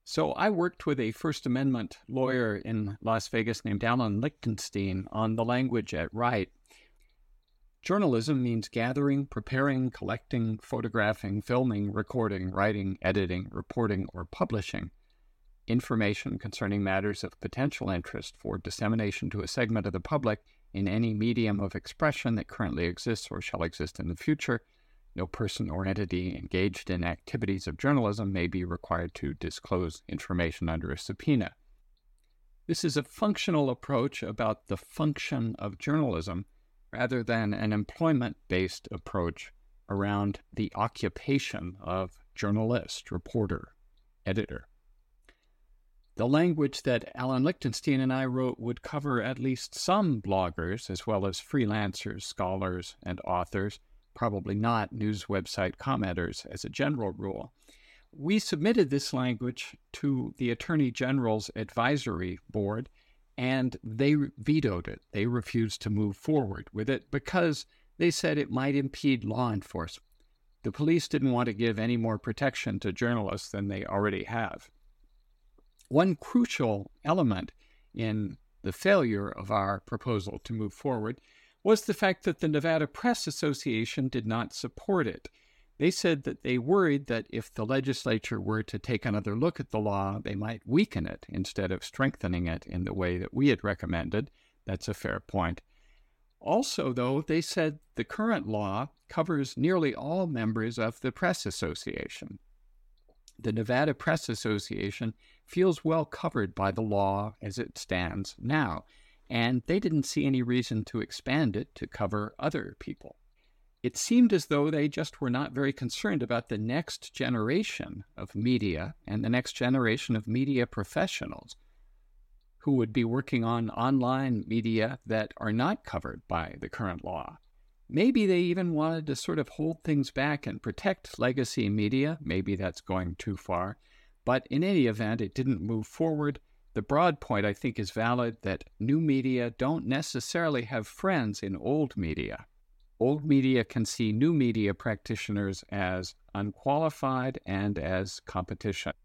So I worked with a First Amendment lawyer in Las Vegas named Alan Lichtenstein on the language at Right. Journalism means gathering, preparing, collecting, photographing, filming, recording, writing, editing, reporting, or publishing information concerning matters of potential interest for dissemination to a segment of the public in any medium of expression that currently exists or shall exist in the future. No person or entity engaged in activities of journalism may be required to disclose information under a subpoena. This is a functional approach about the function of journalism rather than an employment-based approach around the occupation of journalist, reporter, editor. The language that Alan Lichtenstein and I wrote would cover at least some bloggers, as well as freelancers, scholars, and authors, probably not news website commenters as a general rule. We submitted this language to the Attorney General's Advisory Board, and they vetoed it. They refused to move forward with it because they said it might impede law enforcement. The police didn't want to give any more protection to journalists than they already have. One crucial element in the failure of our proposal to move forward was the fact that the Nevada Press Association did not support it. They said that they worried that if the legislature were to take another look at the law, they might weaken it instead of strengthening it in the way that we had recommended. That's a fair point. Also, though, they said the current law covers nearly all members of the Press Association. The Nevada Press Association feels well covered by the law as it stands now, and they didn't see any reason to expand it to cover other people. It seemed as though they just were not very concerned about the next generation of media and the next generation of media professionals who would be working on online media that are not covered by the current law. Maybe they even wanted to sort of hold things back and protect legacy media. Maybe that's going too far. But in any event, it didn't move forward. The broad point, I think, is valid that new media don't necessarily have friends in old media. Old media can see new media practitioners as unqualified and as competition.